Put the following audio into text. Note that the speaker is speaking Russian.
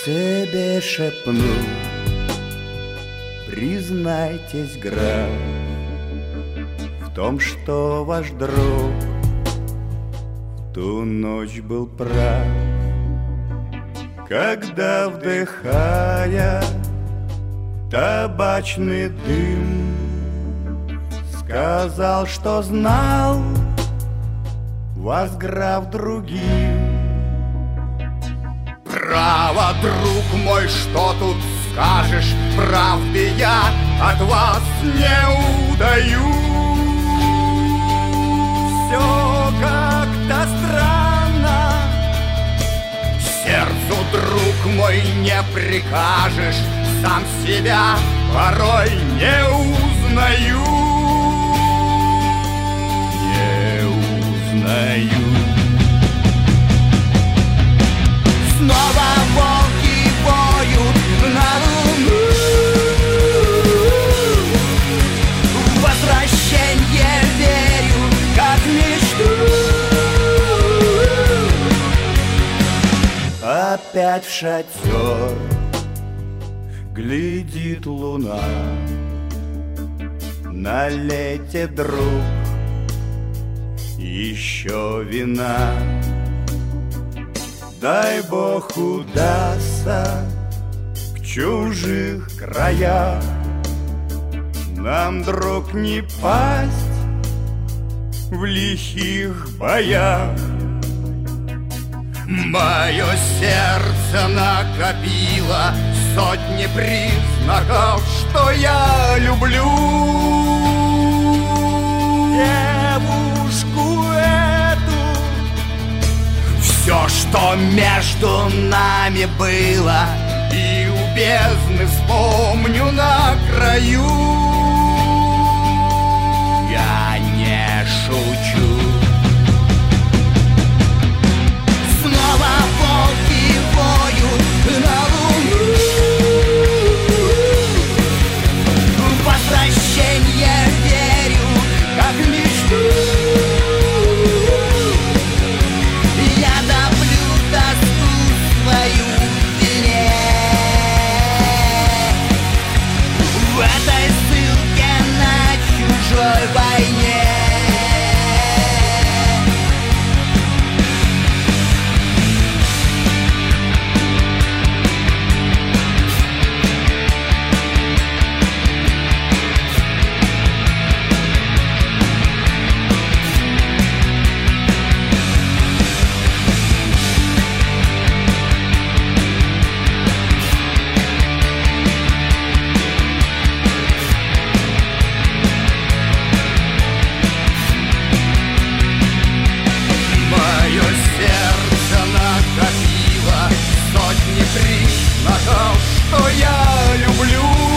себе шепнул: признайтесь, граф, в том, что ваш друг в ту ночь был прав, когда, вдыхая табачный дым, сказал, что знал вас, граф, другим. Право, друг мой, что тут скажешь? Правды я от вас не удаю. Все как-то странно, сердцу, друг мой, не прикажешь. Сам себя порой не узнаю. Не узнаю. Снова волки воют на луну. В возвращение верю, как в мечту. Опять в шатер глядит луна. Налейте, друг, еще вина. Дай Бог удастся в чужих краях нам, друг, не пасть в лихих боях. Мое сердце накопило сотни признаков, что я люблю девушку эту. Все, что между нами было, и у бездны вспомню на краю. Я не шучу. Снова волки воют на луну. В возвращение верю, как в мечту. Я топлю тоску свою в вине. В этой ссылке на чужой войне. Признаков, что я люблю.